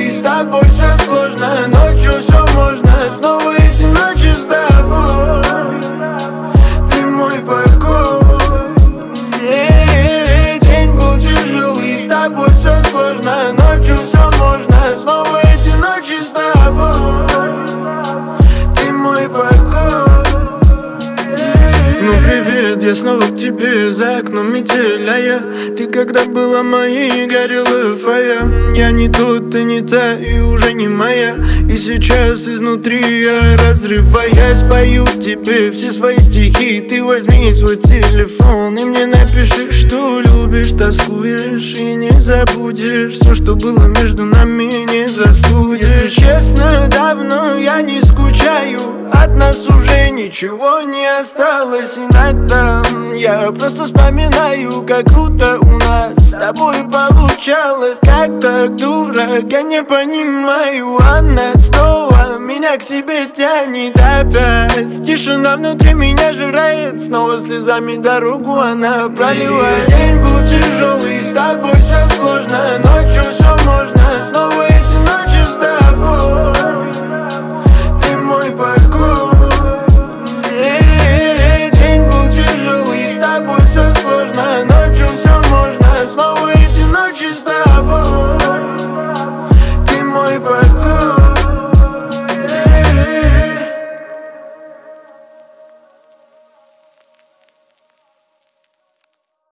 тяжелый, с тобой все сложно. Ночью все можно, снова эти ночи с тобой. Ты мой покой. День был тяжелый, с тобой все сложно. Ночью все можно, снова эти ночи с тобой. Ты мой покой. Ну привет, я снова к тебе, за окном метель, а я ты когда была моей, горела фая. Я не тот, ты не та и уже не моя. И сейчас изнутри я, разрываясь, пою тебе все свои стихи. Ты возьми свой телефон и мне напиши, что любишь, тоскуешь и не забудешь. Все, что было между нами, не застудишь. Если честно, давно я не скучаю, от нас уже ничего не осталось. Иногда я просто вспоминаю, как круто у нас с тобой получалось. Как так, дурак, я не понимаю. Она снова меня к себе тянет опять. Тишина внутри меня жирает, снова слезами дорогу она проливает. День был тяжелый, с тобой все сложно. Ночью все можно, снова эти ночи с тобой. Ты мой покой. День был тяжелый, с тобой все сложно. Ночью все можно, снова эти ночи с тобой.